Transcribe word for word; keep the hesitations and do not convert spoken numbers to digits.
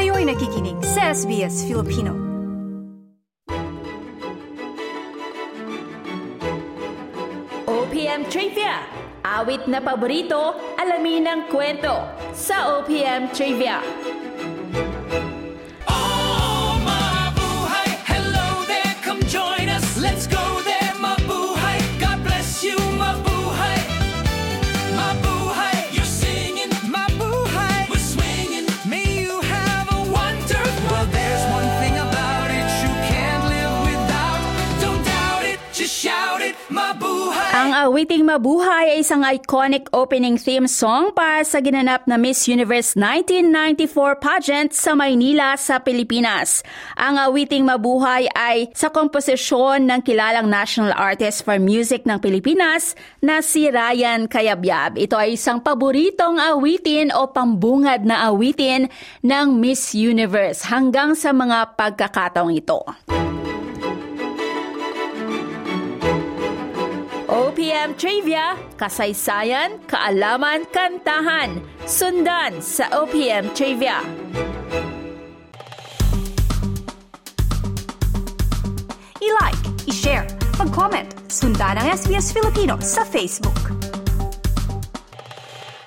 Kayo'y nakikinig sa S B S Filipino. O P M Trivia. Awit na paborito, alamin ang kwento sa O P M Trivia. Oh, mabuhay! Hello there, come join us. Let's go there, mabuhay. God bless you, mabuhay. Mabuhay, you're singing, mabuhay. We're swinging, may you have a wonderful. Well, there's one thing about it you can't live without. Don't doubt it, just shout it, mabuhay. Ang awiting Mabuhay ay isang iconic opening theme song para sa ginanap na Miss Universe nineteen ninety-four pageant sa Maynila sa Pilipinas. Ang awiting Mabuhay ay sa komposisyon ng kilalang national artist for music ng Pilipinas na si Ryan Cayabyab. Ito ay isang paboritong awitin o pambungad na awitin ng Miss Universe hanggang sa mga pagkakataong ito. O P M Trivia, kasaysayan, kaalaman, kantahan. Sundan sa O P M Trivia. I-like, i-share, mag-comment, sundan ang S B S Filipino sa Facebook.